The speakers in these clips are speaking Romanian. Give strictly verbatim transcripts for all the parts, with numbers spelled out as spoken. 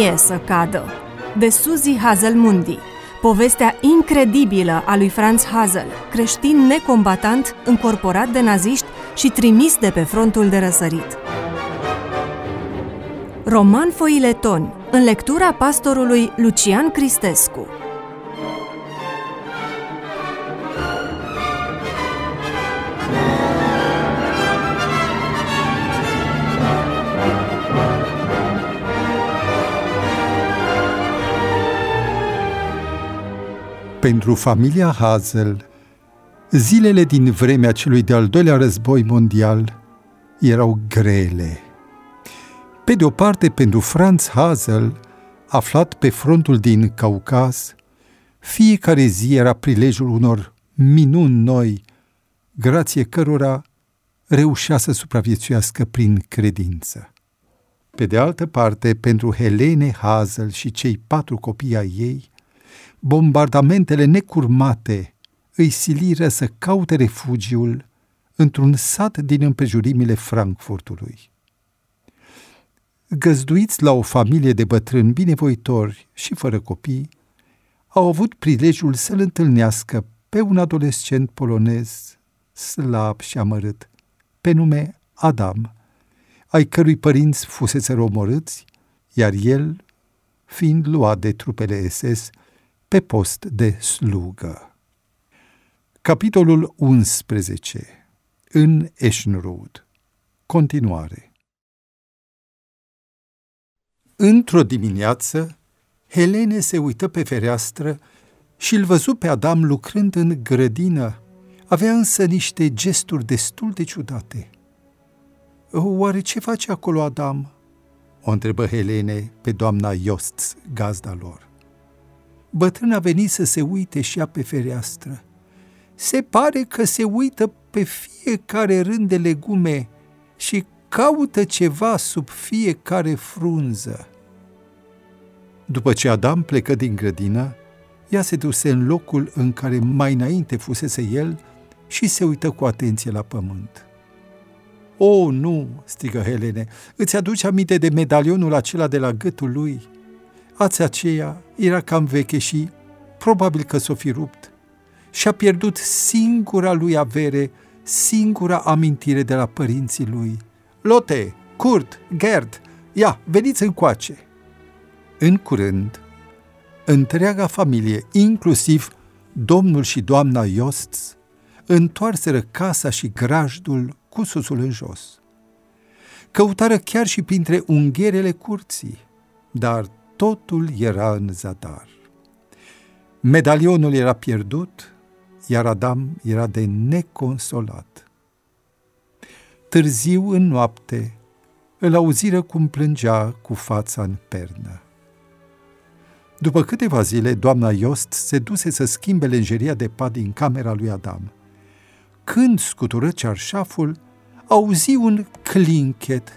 mie să cadă, de Suzy Haselmundi, povestea incredibilă a lui Franz Hasel, creștin necombatant, încorporat de naziști și trimis de pe frontul de răsărit. Roman foileton, în lectura pastorului Lucian Cristescu. Pentru familia Hasel, zilele din vremea celui de-al doilea război mondial erau grele. Pe de o parte, pentru Franz Hasel, aflat pe frontul din Caucaz, fiecare zi era prilejul unor minuni noi, grație cărora reușea să supraviețuiască prin credință. Pe de altă parte, pentru Helene Hasel și cei patru copii ai ei, bombardamentele necurmate îi siliră să caute refugiul într-un sat din împrejurimile Frankfurtului. Găzduiți la o familie de bătrâni binevoitori și fără copii, au avut prilejul să-l întâlnească pe un adolescent polonez slab și amărât, pe nume Adam, ai cărui părinți fuseseră omorâți, iar el fiind luat de trupele S S pe post de slugă. Capitolul unsprezece. În Eschenrode. Continuare. Într-o dimineață, Helene se uită pe fereastră și îl văzu pe Adam lucrând în grădină. Avea însă niște gesturi destul de ciudate. Oare ce face acolo Adam? O întrebă Helene pe doamna Josts, gazda lor. Bătrâna a venit să se uite și ea pe fereastră. Se pare că se uită pe fiecare rând de legume și caută ceva sub fiecare frunză. După ce Adam plecă din grădină, ea se duse în locul în care mai înainte fusese el și se uită cu atenție la pământ. O, nu!" strigă Helene, îți aduci aminte de medalionul acela de la gâtul lui? Ața aceea era cam veche și probabil că s-o fi rupt. Și-a pierdut singura lui avere, singura amintire de la părinții lui. Lotte, Kurt, Gerd, ia, veniți încoace! În curând, întreaga familie, inclusiv domnul și doamna Josts, întoarseră casa și grajdul cu susul în jos. Căutară chiar și printre ungherele curții, dar totul era în zadar. Medalionul era pierdut, iar Adam era de neconsolat. Târziu în noapte îl auziră cum plângea cu fața în pernă. După câteva zile, doamna Jost se duse să schimbe lenjeria de pat din camera lui Adam. Când scutură cearșaful, auzi un clinchet.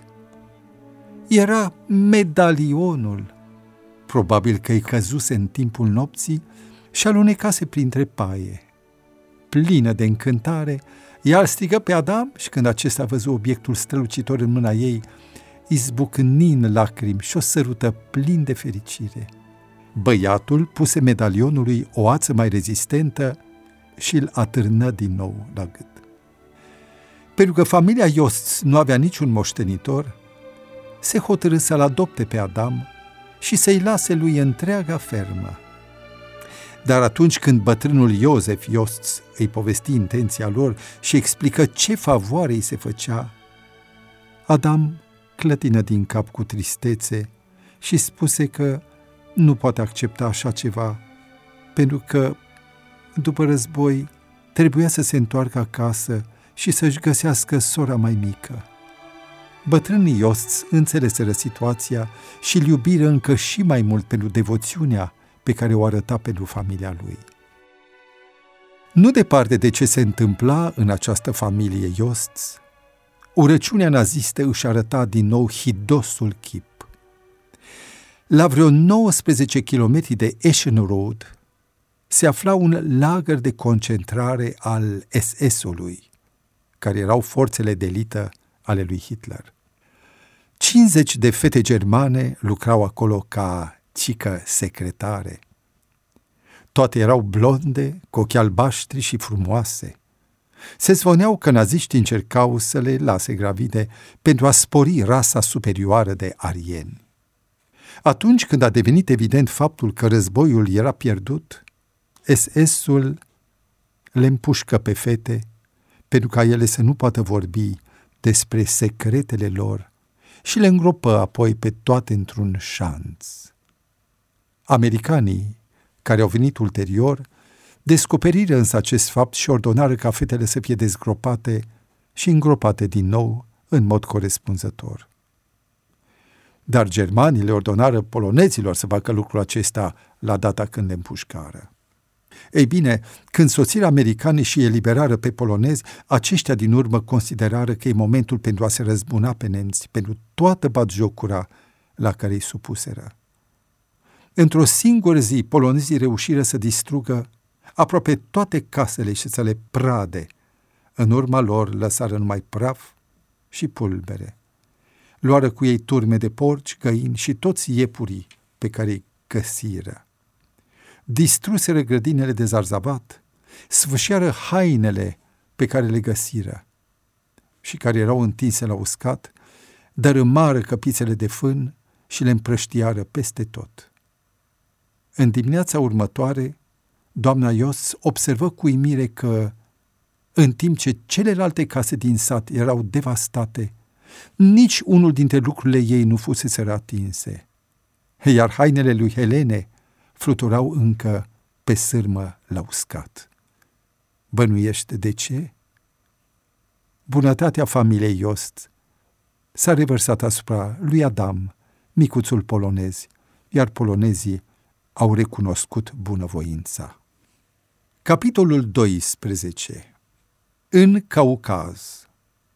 Era medalionul. Probabil că îi căzuse în timpul nopții și alunecase printre paie. Plină de încântare, ea îl strigă pe Adam și când acesta a văzut obiectul strălucitor în mâna ei, izbucni în lacrimi și o sărută plin de fericire. Băiatul puse medalionului o ață mai rezistentă și îl atârnă din nou la gât. Pentru că familia Josts nu avea niciun moștenitor, se hotărâ să-l adopte pe Adam și să-i lase lui întreaga fermă. Dar atunci când bătrânul Iosef Josts îi povesti intenția lor și explică ce favoare îi se făcea, Adam clătină din cap cu tristețe și spuse că nu poate accepta așa ceva, pentru că, după război, trebuia să se întoarcă acasă și să-și găsească sora mai mică. Bătrânii Josts înțeleseră situația și îl iubiră încă și mai mult pentru devoțiunea pe care o arăta pentru familia lui. Nu departe de ce se întâmpla în această familie Josts, urăciunea nazistă își arăta din nou hidosul chip. La vreo nouăsprezece kilometri de Eschenrode se afla un lagăr de concentrare al S S-ului, care erau forțele de elită ale lui Hitler. cincizeci de fete germane lucrau acolo ca cică secretare. Toate erau blonde, cu ochi albaștri și frumoase. Se zvoneau că naziștii încercau să le lase gravide pentru a spori rasa superioară de arieni. Atunci când a devenit evident faptul că războiul era pierdut, S S-ul le împușcă pe fete pentru ca ele să nu poată vorbi despre secretele lor și le îngropă apoi pe toate într-un șanț. Americanii, care au venit ulterior, descoperiră însă acest fapt și ordonară ca fetele să fie dezgropate și îngropate din nou în mod corespunzător. Dar germanii le ordonară polonezilor să facă lucrul acesta la data când le împușcară. Ei bine, când sosirea americanii și eliberară pe polonezi, aceștia din urmă considerară că e momentul pentru a se răzbuna pe nemți, pentru toată batjocura la care îi supuseră. Într-o singură zi, polonezii reușiră să distrugă aproape toate casele și să le prade. În urma lor lăsară numai praf și pulbere. Luară cu ei turme de porci, găini și toți iepurii pe care îi găsiră. Distruseră grădinele de zarzavat, sfâșiară hainele pe care le găsiră și care erau întinse la uscat, dărâmară căpițele de fân și le împrăștiară peste tot. În dimineața următoare, doamna Ios observă cu uimire că, în timp ce celelalte case din sat erau devastate, nici unul dintre lucrurile ei nu fusese atinse, iar hainele lui Helene fluturau încă pe sârmă la uscat. Bănuiește de ce? Bunătatea familiei Iost s-a revărsat asupra lui Adam, micuțul polonez, iar polonezii au recunoscut bunăvoința. Capitolul doisprezece. În Caucaz.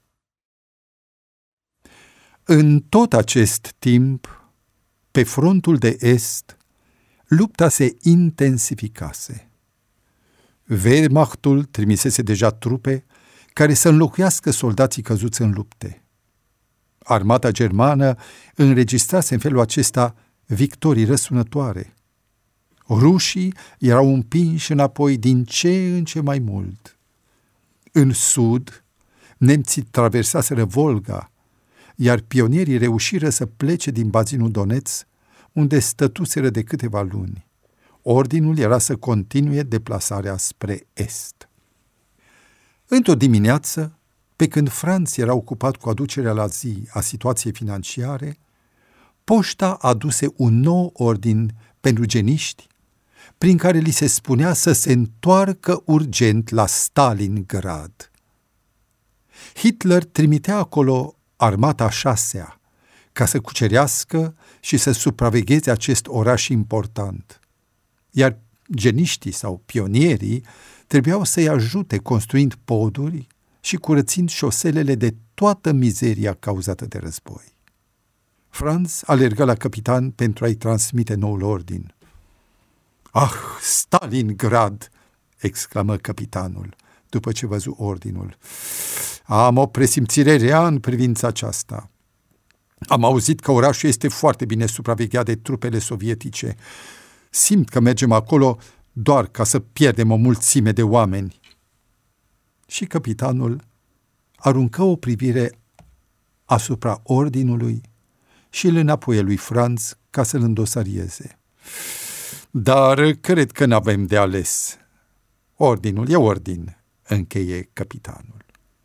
În tot acest timp, pe frontul de est, lupta se intensificase. Wehrmachtul trimisese deja trupe care să înlocuiască soldații căzuți în lupte. Armata germană înregistrase în felul acesta victorii răsunătoare. Rușii erau împinși înapoi din ce în ce mai mult. În sud, nemții traversaseră Volga, iar pionierii reușiră să plece din bazinul Doneț, unde stătuseră de câteva luni. Ordinul era să continue deplasarea spre est. Într-o dimineață, pe când Franț era ocupat cu aducerea la zi a situației financiare, poșta aduse un nou ordin pentru geniști, prin care li se spunea să se întoarcă urgent la Stalingrad. Hitler trimitea acolo armata a șasea, ca să cucerească și să supravegheze acest oraș important. Iar geniștii sau pionierii trebuiau să-i ajute construind poduri și curățind șoselele de toată mizeria cauzată de război. Franz alerga la capitan pentru a-i transmite noul ordin. "Ah, Stalingrad!" exclamă capitanul, după ce văzu ordinul. "Am o presimțire rea în privința aceasta. Am auzit că orașul este foarte bine supravegheat de trupele sovietice. Simt că mergem acolo doar ca să pierdem o mulțime de oameni." Și capitanul aruncă o privire asupra ordinului și îl înapoie lui Franz ca să-l îndosarieze. "Dar cred că n-avem de ales. Ordinul e ordin," încheie capitanul.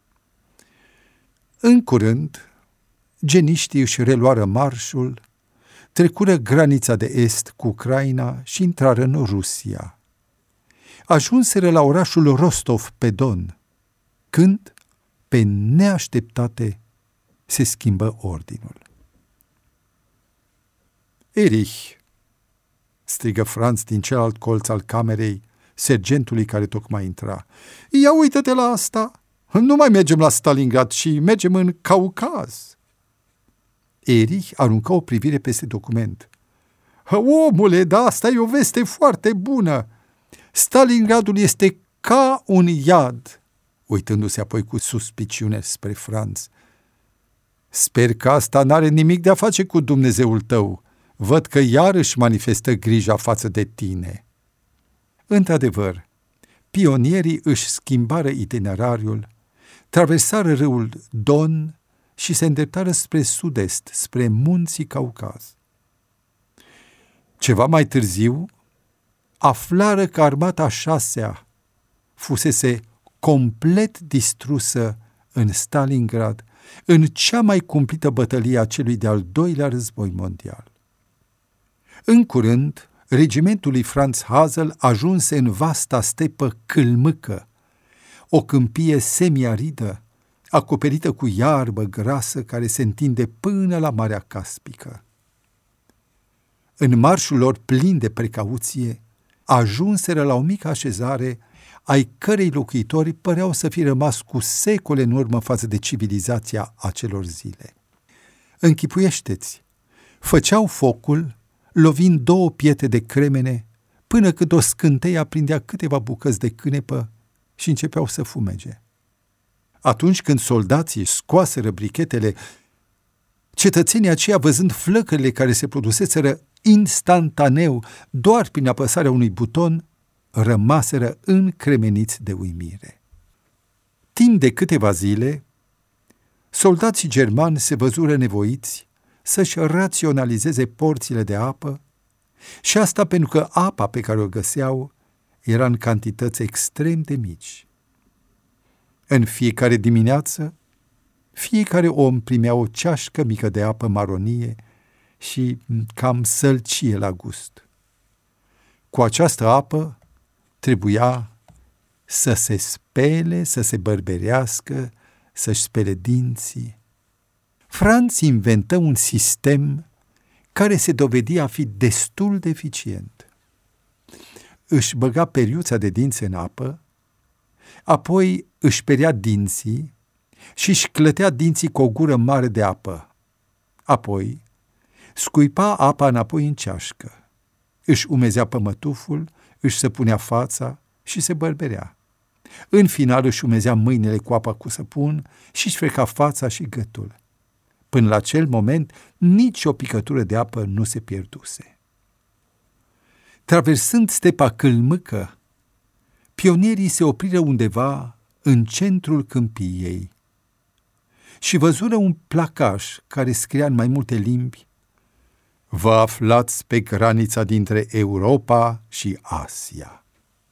În curând, geniștii își reluară marșul, trecură granița de est cu Ucraina și intrară în Rusia. Ajunseră la orașul Rostov-pe-Don, când, pe neașteptate, se schimbă ordinul. "Erich!" strigă Franz din celălalt colț al camerei sergentului care tocmai intra. "Ia uită-te la asta! Nu mai mergem la Stalingrad, ci mergem în Caucaz." Erich aruncă o privire peste document. "Omule, da, asta e o veste foarte bună! Stalingradul este ca un iad," uitându-se apoi cu suspiciune spre Franz. Sper că asta n-are nimic de a face cu Dumnezeul tău. Văd că iarăși manifestă grija față de tine. Într-adevăr, pionierii își schimbară itinerariul, traversară râul Don și se îndreptară spre sud-est, spre munții Caucaz. Ceva mai târziu, aflară că armata a șasea fusese complet distrusă în Stalingrad, în cea mai cumplită bătălie a celui de-al doilea război mondial. În curând, regimentul lui Franz Hazel ajunse în vasta stepă câlmâcă, o câmpie semiaridă, acoperită cu iarbă grasă care se întinde până la Marea Caspică. În marșul lor plin de precauție, ajunseră la o mică așezare ai cărei locuitori păreau să fi rămas cu secole în urmă față de civilizația acelor zile. Închipuiește-ți, făceau focul, lovind două pietre de cremene, până când o scânteie aprindea câteva bucăți de cânepă și începeau să fumege. Atunci când soldații scoaseră brichetele, cetățenii aceia, văzând flăcările care se produseseră instantaneu doar prin apăsarea unui buton, rămaseră încremeniți de uimire. Timp de câteva zile, soldații germani se văzură nevoiți să-și raționalizeze porțile de apă și asta pentru că apa pe care o găseau era în cantități extrem de mici. În fiecare dimineață, fiecare om primea o ceașcă mică de apă maronie și cam sălcie la gust. Cu această apă trebuia să se spele, să se bărberească, să-și spele dinții. Franz inventă un sistem care se dovedi a fi destul de eficient. Își băga periuța de dinți în apă, apoi își perea dinții și își clătea dinții cu o gură mare de apă. Apoi scuipa apa înapoi în ceașcă, își umezea pămătuful, își săpunea fața și se bărberea. În final își umezea mâinile cu apa cu săpun și își freca fața și gâtul. Până la acel moment, nici o picătură de apă nu se pierduse. Traversând stepa câlmâcă, pionierii se opriră undeva în centrul câmpiei și văzură un placaj care scria în mai multe limbi: "Vă aflați pe granița dintre Europa și Asia."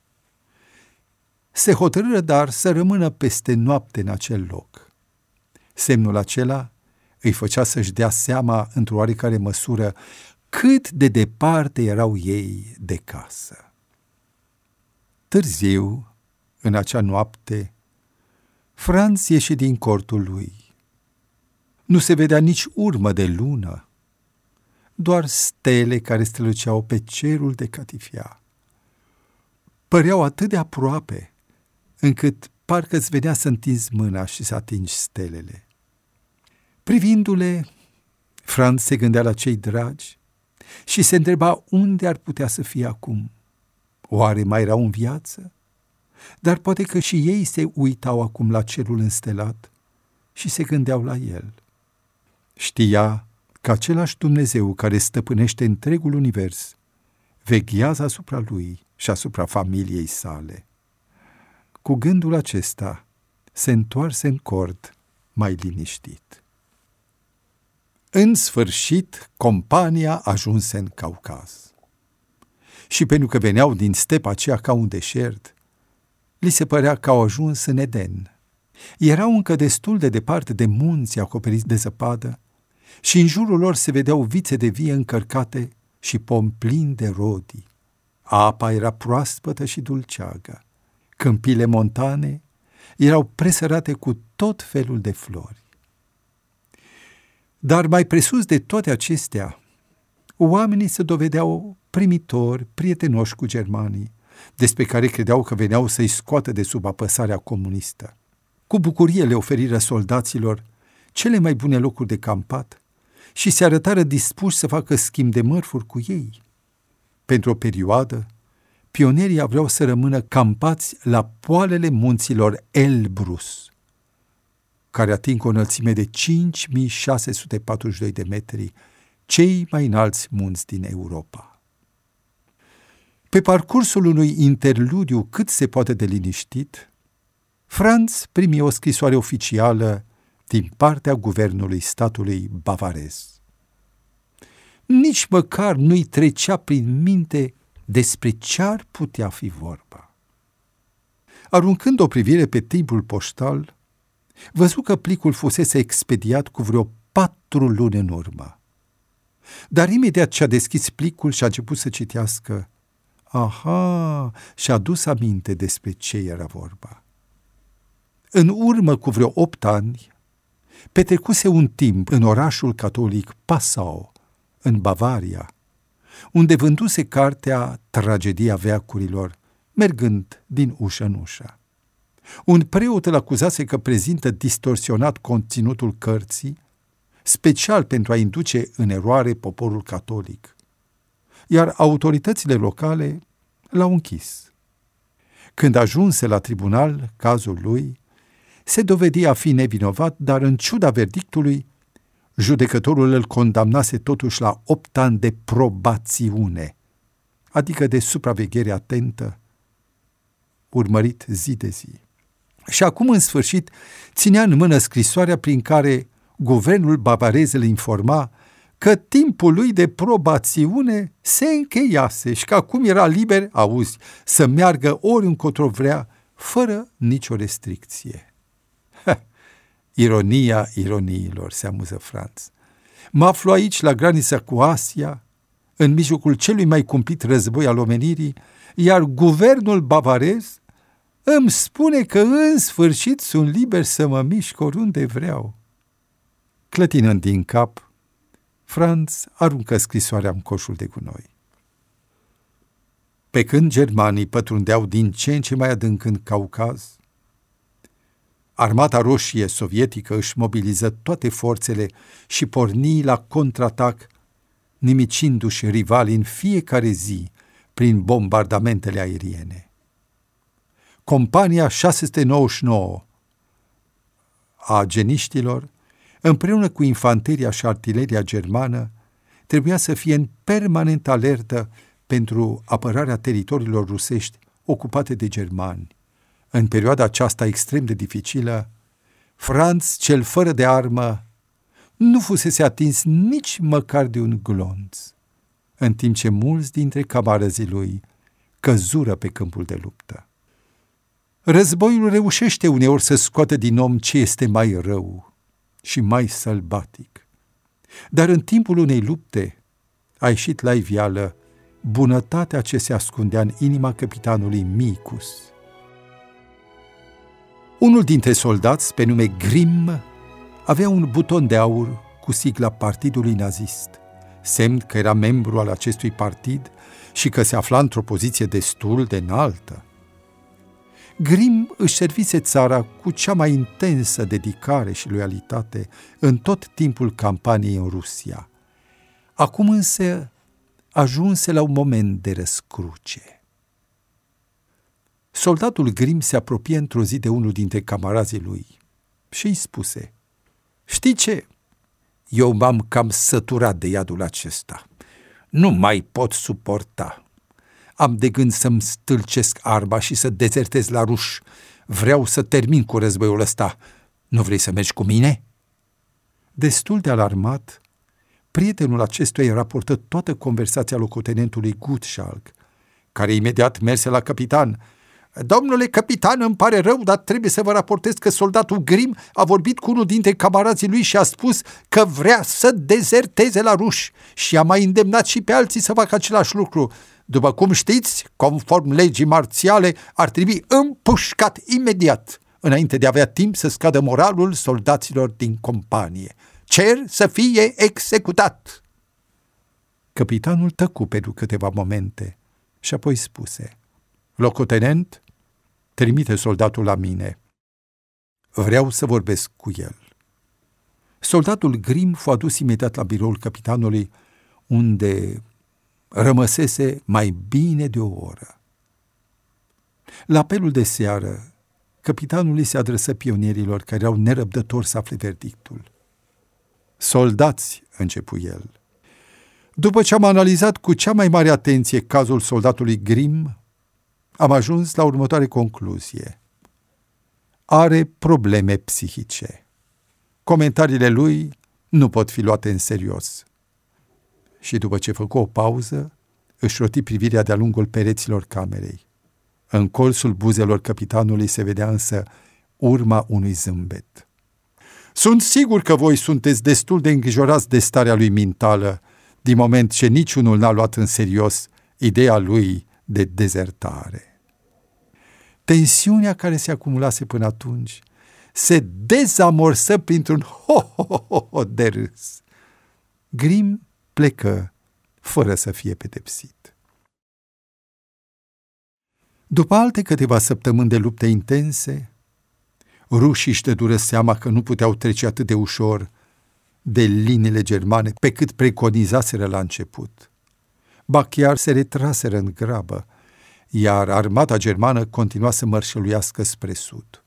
Se hotărâră dar să rămână peste noapte în acel loc. Semnul acela îi făcea să-și dea seama, într-o oarecare măsură, cât de departe erau ei de casă. Târziu, în acea noapte, Franz ieși din cortul lui. Nu se vedea nici urmă de lună, doar stele care străluceau pe cerul de catifia. Păreau atât de aproape, încât parcă îți venea să întinzi mâna și să atingi stelele. Privindu-le, Franz se gândea la cei dragi și se întreba unde ar putea să fie acum. Oare mai erau în viață? Dar poate că și ei se uitau acum la cerul înstelat și se gândeau la el. Știa că același Dumnezeu care stăpânește întregul univers veghează asupra lui și asupra familiei sale. Cu gândul acesta se întoarse în cort mai liniștit. În sfârșit, compania ajunse în Caucaz. Și pentru că veneau din stepa aceea ca un deșert, li se părea că au ajuns în Eden. Erau încă destul de departe de munți acoperiți de zăpadă și în jurul lor se vedeau vițe de vie încărcate și pomi plini de rodii. Apa era proaspătă și dulceagă. Câmpile montane erau presărate cu tot felul de flori. Dar mai presus de toate acestea, oamenii se dovedeau primitori, prietenoși cu germanii, despre care credeau că veneau să-i scoată de sub apăsarea comunistă. Cu bucurie le oferiră soldaților cele mai bune locuri de campat și se arătară dispuși să facă schimb de mărfuri cu ei. Pentru o perioadă, pionierii aveau să rămână campați la poalele munților Elbrus. care ating o înălțime de cinci mii șase sute patruzeci și doi de metri, cei mai înalți munți din Europa. Pe parcursul unui interludiu cât se poate de liniștit, Franz primi o scrisoare oficială din partea guvernului statului bavarez. Nici măcar nu-i trecea prin minte despre ce-ar putea fi vorba. Aruncând o privire pe timpul poștal, văzu că plicul fusese expediat cu vreo patru luni în urmă. Dar imediat ce a deschis plicul și a început să citească, aha, și-a dus aminte despre ce era vorba. În urmă cu vreo opt ani, petrecuse un timp în orașul catolic Passau, în Bavaria, unde vânduse cartea Tragedia veacurilor, mergând din ușă în ușă. Un preot îl acuzase că prezintă distorsionat conținutul cărții, special pentru a induce în eroare poporul catolic, iar autoritățile locale l-au închis. Când ajunse la tribunal cazul lui, se dovedi a fi nevinovat, dar în ciuda verdictului, judecătorul îl condamnase totuși la opt ani de probațiune, adică de supraveghere atentă, urmărit zi de zi. Și acum, în sfârșit, ținea în mână scrisoarea prin care guvernul bavarez îl informa că timpul lui de probațiune se încheiase și că acum era liber, auzi, să meargă oriuncotro vrea, fără nicio restricție. Ha, ironia ironiilor, se amuză Franz. Mă aflu aici, la granița cu Asia, în mijlocul celui mai cumplit război al omenirii, iar guvernul bavarez îmi spune că în sfârșit sunt liber să mă mișc oriunde vreau. Clătinând din cap, Franz aruncă scrisoarea în coșul de gunoi. Pe când germanii pătrundeau din ce în ce mai adânc în Caucaz, Armata Roșie sovietică își mobiliză toate forțele și porni la contraatac, nimicindu-și rivalii în fiecare zi prin bombardamentele aeriene. Compania șase sute nouăzeci și nouă a geniștilor, împreună cu infanteria și artileria germană, trebuia să fie în permanentă alertă pentru apărarea teritoriilor rusești ocupate de germani. În perioada aceasta extrem de dificilă, Franz, cel fără de armă, nu fusese atins nici măcar de un glonț, în timp ce mulți dintre camarazii lui căzură pe câmpul de luptă. Războiul reușește uneori să scoată din om ce este mai rău și mai sălbatic, dar în timpul unei lupte a ieșit la iveală bunătatea ce se ascundea în inima capitanului Micus. Unul dintre soldați, pe nume Grimm, avea un buton de aur cu sigla partidului nazist, semn că era membru al acestui partid și că se afla într-o poziție destul de înaltă. Grimm își servise țara cu cea mai intensă dedicare și loialitate în tot timpul campaniei în Rusia. Acum însă ajunse la un moment de răscruce. Soldatul Grimm se apropie într-o zi de unul dintre camarazii lui și îi spuse: „Știi ce? Eu m-am cam săturat de iadul acesta. Nu mai pot suporta. Am de gând să-mi stâlcesc arma și să dezertez la ruși. Vreau să termin cu războiul ăsta. Nu vrei să mergi cu mine?” Destul de alarmat, prietenul acestuia îi raportă toată conversația locotenentului Gutschalk, care imediat merse la capitan. „Domnule capitan, îmi pare rău, dar trebuie să vă raportez că soldatul Grimm a vorbit cu unul dintre camarazii lui și a spus că vrea să dezerteze la ruși și a mai îndemnat și pe alții să facă același lucru. După cum știți, conform legii marțiale, ar trebui împușcat imediat, înainte de a avea timp să scadă moralul soldaților din companie. Cer să fie executat!” Capitanul tăcu pentru câteva momente și apoi spuse: „Locotenent, trimite soldatul la mine. Vreau să vorbesc cu el.” Soldatul Grimm fu adus imediat la biroul capitanului, unde rămăsese mai bine de o oră. La apelul de seară, Capitanul îi se adresă pionierilor care erau nerăbdători să afle verdictul. Soldați, începu el. După ce am analizat cu cea mai mare atenție cazul soldatului Grimm, am ajuns la următoare concluzie. Are probleme psihice. Comentariile lui nu pot fi luate în serios. Și după ce făcu o pauză, își roti privirea de-a lungul pereților camerei. În colțul buzelor capitanului se vedea însă urma unui zâmbet. Sunt sigur că voi sunteți destul de îngrijorați de starea lui mentală, din moment ce niciunul n-a luat în serios ideea lui de dezertare. Tensiunea care se acumulase până atunci se dezamorsă printr-un ho-ho-ho de râs. Grimm plecă fără să fie pedepsit. După alte câteva săptămâni de lupte intense, rușii își dădură seama că nu puteau trece atât de ușor de liniile germane pe cât preconizaseră la început. Ba chiar se retraseră în grabă, iar armata germană continua să mărșăluiască spre sud.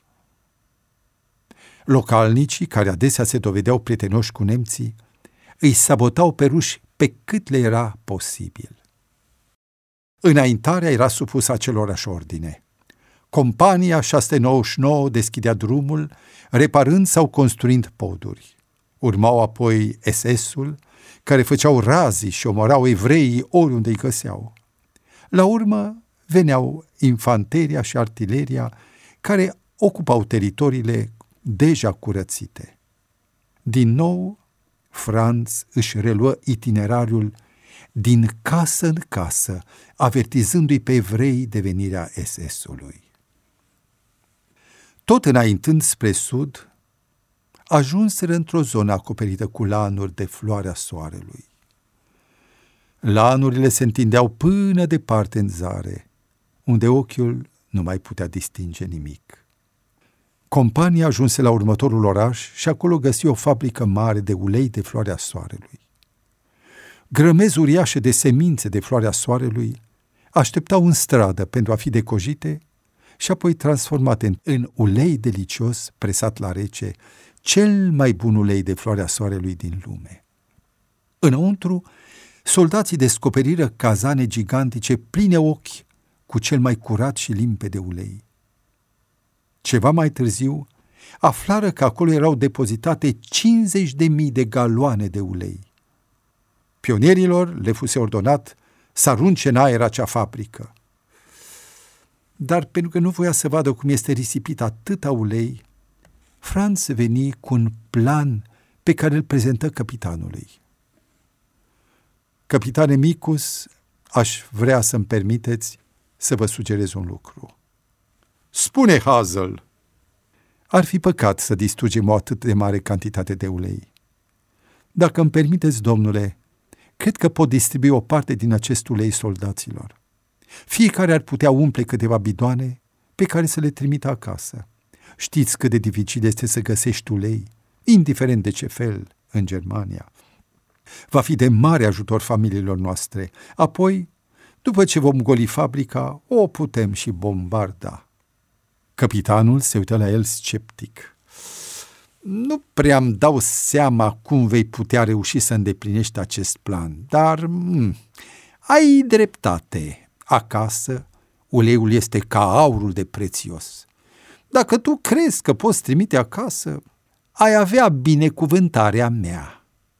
Localnicii, care adesea se dovedeau prietenoși cu nemții, îi sabotau pe ruși pe cât le era posibil. Înaintarea era supusă acelorași ordine. Compania șase sute nouăzeci și nouă deschidea drumul, reparând sau construind poduri. Urmau apoi S S-ul, care făceau razii și omorau evreii oriunde îi găseau. La urmă veneau infanteria și artileria, care ocupau teritoriile deja curățite. Din nou, Franz își reluă itinerariul din casă în casă, avertizându-i pe evrei de venirea S S-ului. Tot înaintând spre sud, ajunseră într-o zonă acoperită cu lanuri de floarea soarelui. Lanurile se întindeau până departe în zare, unde ochiul nu mai putea distinge nimic. Compania ajunse la următorul oraș și acolo găsi o fabrică mare de ulei de floarea soarelui. Grămezi uriașe de semințe de floarea soarelui așteptau în stradă pentru a fi decojite și apoi transformate în, în ulei delicios presat la rece, cel mai bun ulei de floarea soarelui din lume. Înăuntru, soldații descoperiră cazane gigantice pline ochi cu cel mai curat și limpede ulei. Ceva mai târziu, aflară că acolo erau depozitate cincizeci de mii de galoane de ulei. Pionierilor le fuse ordonat să arunce în aer acea fabrică. Dar pentru că nu voia să vadă cum este risipit atâta ulei, Franz veni cu un plan pe care îl prezentă capitanului. Capitane Micus, aș vrea să-mi permiteți să vă sugerez un lucru. Spune, Hazel! Ar fi păcat să distrugem o atât de mare cantitate de ulei. Dacă îmi permiteți, domnule, cred că pot distribui o parte din acest ulei soldaților. Fiecare ar putea umple câteva bidoane pe care să le trimită acasă. Știți cât de dificil este să găsești ulei, indiferent de ce fel, în Germania. Va fi de mare ajutor familiilor noastre. Apoi, după ce vom goli fabrica, o putem și bombarda. Capitanul se uită la el sceptic. Nu prea îmi dau seama cum vei putea reuși să îndeplinești acest plan, dar m- ai dreptate. Acasă, uleiul este ca aurul de prețios. Dacă tu crezi că poți trimite acasă, ai avea binecuvântarea mea.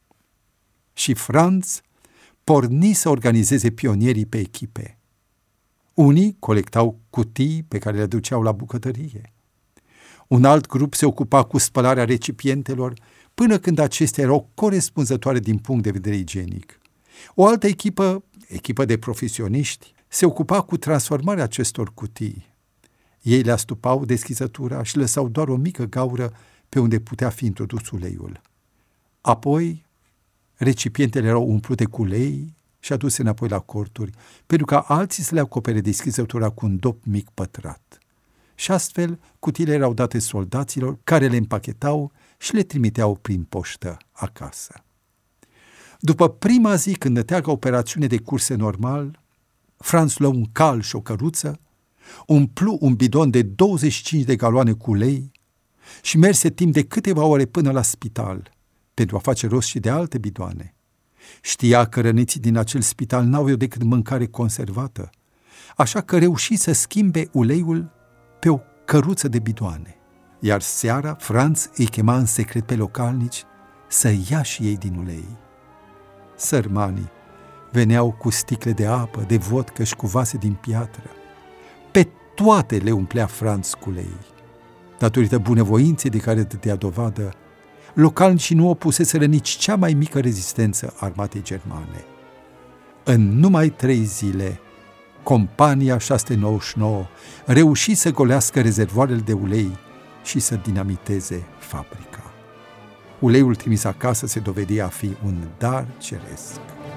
Și Franz porni să organizeze pionierii pe echipe. Unii colectau cutii pe care le duceau la bucătărie. Un alt grup se ocupa cu spălarea recipientelor până când acestea erau corespunzătoare din punct de vedere igienic. O altă echipă, echipă de profesioniști, se ocupa cu transformarea acestor cutii. Ei le astupau deschizătura și lăsau doar o mică gaură pe unde putea fi introdus uleiul. Apoi, recipientele erau umplute cu ulei și aduse înapoi la corturi, pentru ca alții să le acopere deschizătura cu un dop mic pătrat. Și astfel, cutiile erau date soldaților care le împachetau și le trimiteau prin poștă acasă. După prima zi, când întreaga operațiune de curse normal, Franz luă un cal și o căruță, umplu un bidon de douăzeci și cinci de galoane cu ulei și merse timp de câteva ore până la spital, pentru a face rost și de alte bidoane. Știa că răniții din acel spital n-au decât mâncare conservată, așa că reuși să schimbe uleiul pe o căruță de bidoane. Iar seara, Franz îi chema în secret pe localnici să ia și ei din ulei. Sărmanii veneau cu sticle de apă, de vodcă și cu vase din piatră. Pe toate le umplea Franz cu ulei. Datorită bunăvoinței de care dădea dovadă, localnicii nu opuseseră nici cea mai mică rezistență armatei germane. În numai trei zile, compania șase sute nouăzeci și nouă reuși să golească rezervoarele de ulei și să dinamiteze fabrica. Uleiul trimis acasă se dovedea a fi un dar ceresc.